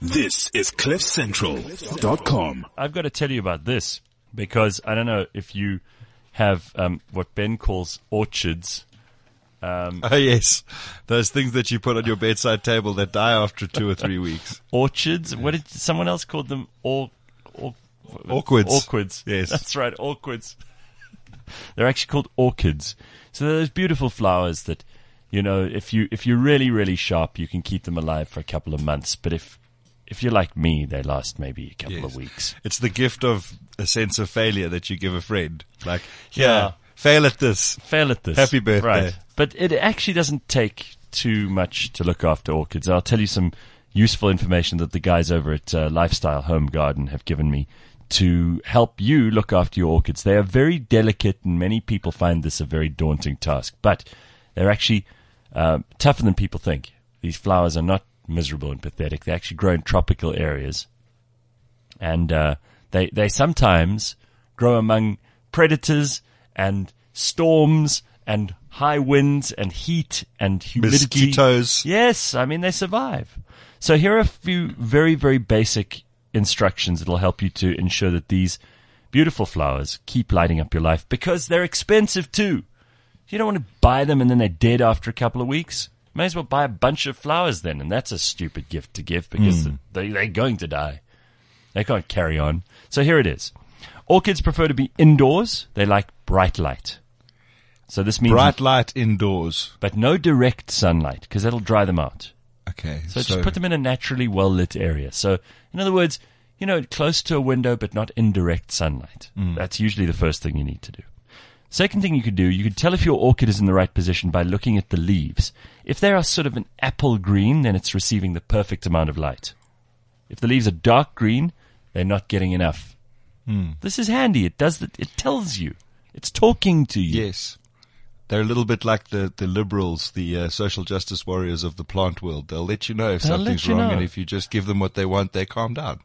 This is CliffCentral.com. I've got to tell you about this because I don't know if you have what Ben calls orchards. Oh, yes. Those things that you put on your bedside table that die after 2 or 3 weeks. Orchards? What did someone else called them? Orchids. Orchids. Yes. That's right, orchids. They're actually called orchids. So they're those beautiful flowers that, you know, if you're really, really sharp, you can keep them alive for a couple of months. But if you're like me, they last maybe a couple of weeks. It's the gift of a sense of failure that you give a friend. Like, fail at this. Fail at this. Happy birthday. Right. But it actually doesn't take too much to look after orchids. I'll tell you some useful information that the guys over at Lifestyle Home Garden have given me to help you look after your orchids. They are very delicate, and many people find this a very daunting task. But they're actually tougher than people think. These flowers are not miserable and pathetic. They actually grow in tropical areas. And they sometimes grow among predators and storms and high winds and heat and humidity. Mosquitoes. Yes, I mean, they survive. So here are a few very, very basic instructions that will help you to ensure that these beautiful flowers keep lighting up your life, because they're expensive too. You don't want to buy them and then they're dead after a couple of weeks. May as well buy a bunch of flowers then, and that's a stupid gift to give because they're going to die. They can't carry on. So here it is. Orchids prefer to be indoors. They like bright light. So this means bright light indoors. But no direct sunlight, because that'll dry them out. Okay. So just put them in a naturally well-lit area. So, in other words, you know, close to a window but not in direct sunlight. That's usually the first thing you need to do. Second thing you could do, you could tell if your orchid is in the right position by looking at the leaves. If they are sort of an apple green, then it's receiving the perfect amount of light. If the leaves are dark green, they're not getting enough. This is handy. It tells you. It's talking to you. Yes. They're a little bit like the liberals, the social justice warriors of the plant world. They'll let you know if something's wrong, and if you just give them what they want, they calm down.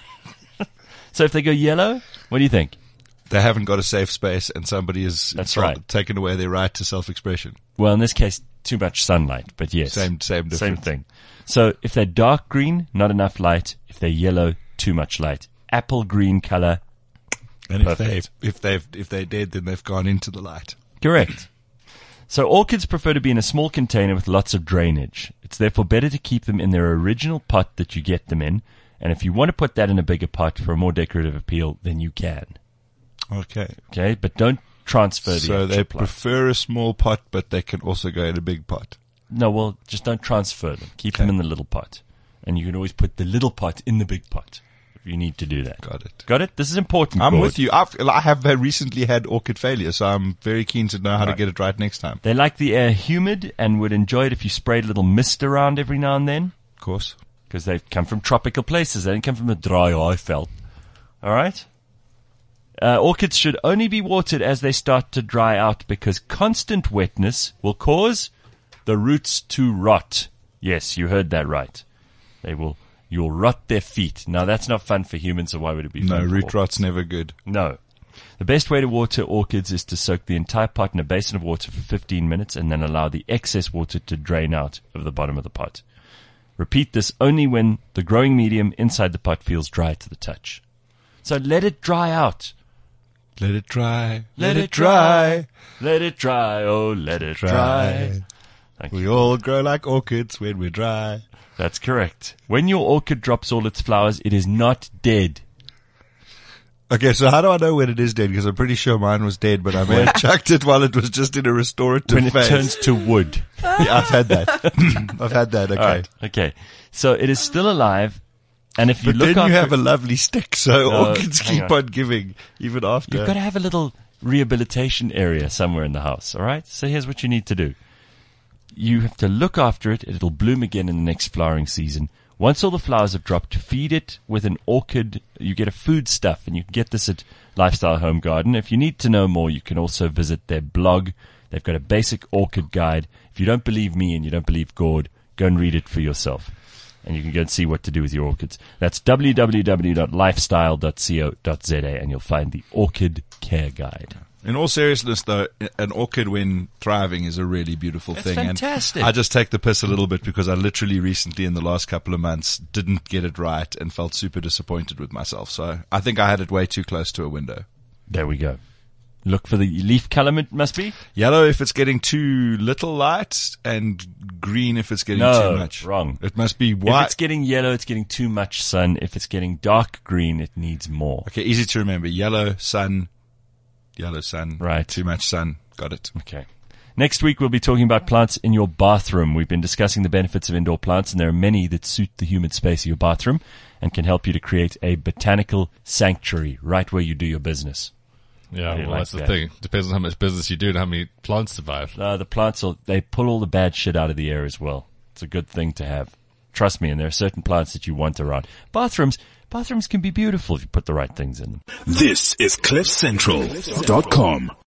So if they go yellow, what do you think? They haven't got a safe space, and somebody has taken away their right to self-expression. Well, in this case, too much sunlight, but yes. Same difference. Same thing. So if they're dark green, not enough light. If they're yellow, too much light. Apple green color, and perfect. if they're dead, then they've gone into the light. Correct. So orchids prefer to be in a small container with lots of drainage. It's therefore better to keep them in their original pot that you get them in. And if you want to put that in a bigger pot for a more decorative appeal, then you can. Okay, but don't transfer the extra So they plant. prefer a small pot, but they can also go in a big pot. No, well, just don't transfer them. Keep them in the little pot. And you can always put the little pot in the big pot if you need to do that. Got it. Got it? This is important. I'm Gord. with you. I have recently had orchid failure, so I'm very keen to know how to get it right next time. They like the air humid and would enjoy it if you sprayed a little mist around every now and then. Of course. Because they come from tropical places. They don't come from the dry Eifel. All right? Orchids should only be watered as they start to dry out, because constant wetness will cause the roots to rot. Yes, you heard that right. You'll rot their feet. Now, that's not fun for humans, so why would it be fun? No, for root orchids? rot's never good. No. The best way to water orchids is to soak the entire pot in a basin of water for 15 minutes and then allow the excess water to drain out of the bottom of the pot. Repeat this only when the growing medium inside the pot feels dry to the touch. So let it dry out. Let it dry. Let it dry. Let it dry. Oh, let it dry. We all grow like orchids when we're dry. That's correct. When your orchid drops all its flowers, it is not dead. Okay, so how do I know when it is dead? Because I'm pretty sure mine was dead, but I may have chucked it while it was just in a restorative When it phase. turns to wood. Yeah, I've had that. I've had that, okay. All right. Okay. So it is still alive. And if you But look then you after have a lovely stick, so No, orchids hang keep on. on giving, even after. You've got to have a little rehabilitation area somewhere in the house, all right? So here's what you need to do. You have to look after it. It'll bloom again in the next flowering season. Once all the flowers have dropped, feed it with an orchid. You get a food stuff, and you can get this at Lifestyle Home Garden. If you need to know more, you can also visit their blog. They've got a basic orchid guide. If you don't believe me and you don't believe Gord, go and read it for yourself. And you can go and see what to do with your orchids. That's www.lifestyle.co.za, and you'll find the Orchid Care Guide. In all seriousness, though, an orchid when thriving is a really beautiful thing. Fantastic. And I just take the piss a little bit because I literally recently in the last couple of months didn't get it right and felt super disappointed with myself. So I think I had it way too close to a window. There we go. Look for the leaf color, it must be? Yellow if it's getting too little light, and green if it's getting too much. Wrong. It must be white. If it's getting yellow, it's getting too much sun. If it's getting dark green, it needs more. Okay, easy to remember. Yellow sun. Right. Too much sun. Got it. Okay. Next week, we'll be talking about plants in your bathroom. We've been discussing the benefits of indoor plants, and there are many that suit the humid space of your bathroom and can help you to create a botanical sanctuary right where you do your business. Yeah, well, that's the thing. Depends on how much business you do and how many plants survive. The plants, they pull all the bad shit out of the air as well. It's a good thing to have. Trust me, and there are certain plants that you want around. Bathrooms can be beautiful if you put the right things in them. This is CliffCentral.com.